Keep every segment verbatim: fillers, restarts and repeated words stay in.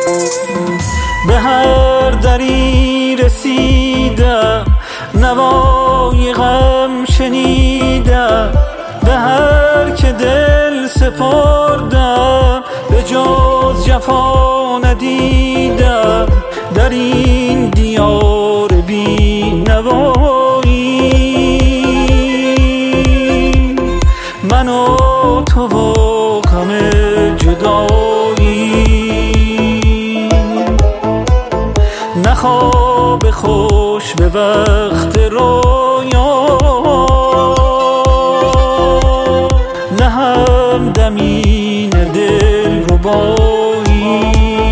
به هر دری رسیدم، نوای غم شنیدم، به هر که دل سپردم، به جز جفا ندیدم. در این دیار بی نوایی من و تو و غم جدایی، نه خواب خوش به وقت رویا، نه هم دمین دل ربایی،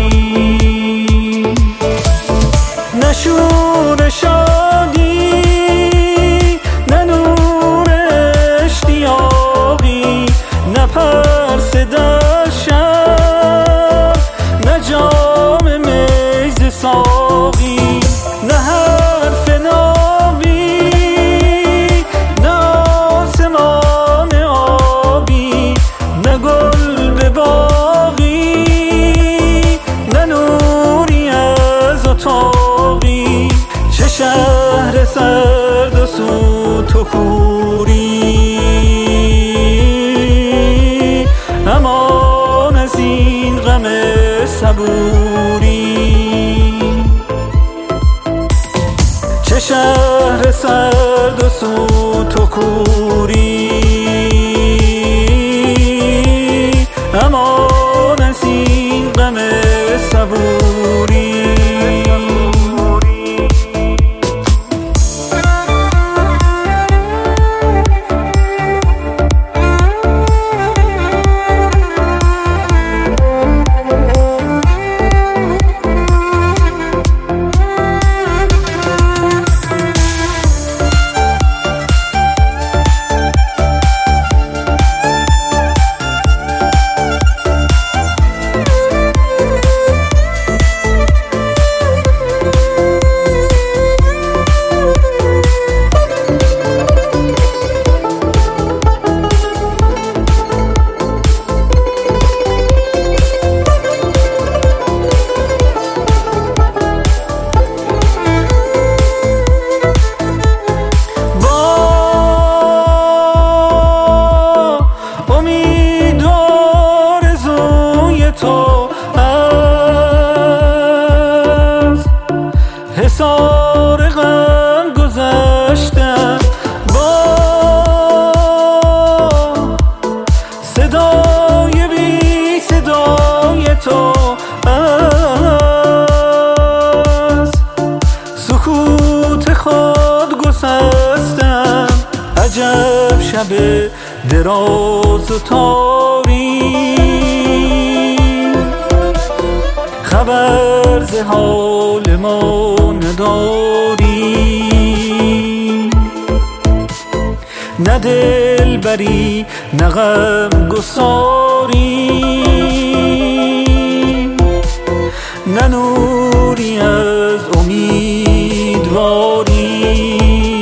نه شور شادی، نه نور اشتیاقی، نه پرس در شب، نه جام می ز ساقی، نه حرف نابی، نه آسمان آبی، نه گل به باغی، نه نوری از اتاقی. چه شهر سرد و سوت و کوری، امان از این غم صبوری. چه شهر سرد و سوت و کوری، امان از این غم صبوری. تو از حصار غم گذشتم، با صدای بی صدای تو از سکوت خود گسستم. عجب شب دراز و تاری، خبر ز حال ما نداری، نه دلبری نه غم گساری، نه نوری از امیدواری،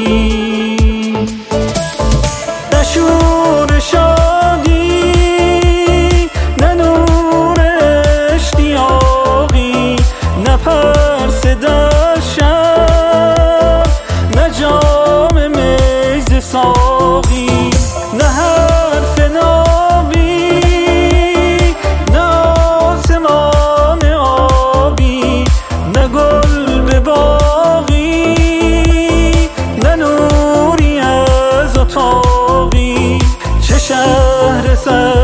نه شور شادی، نه نور اشتیاقی، نه پرس در شب، نه جام می ز ساقی، نه حرف نابی، نه آسمان آبی، نه گل به باغی، نه نوری از اتاقی. چه شهر سر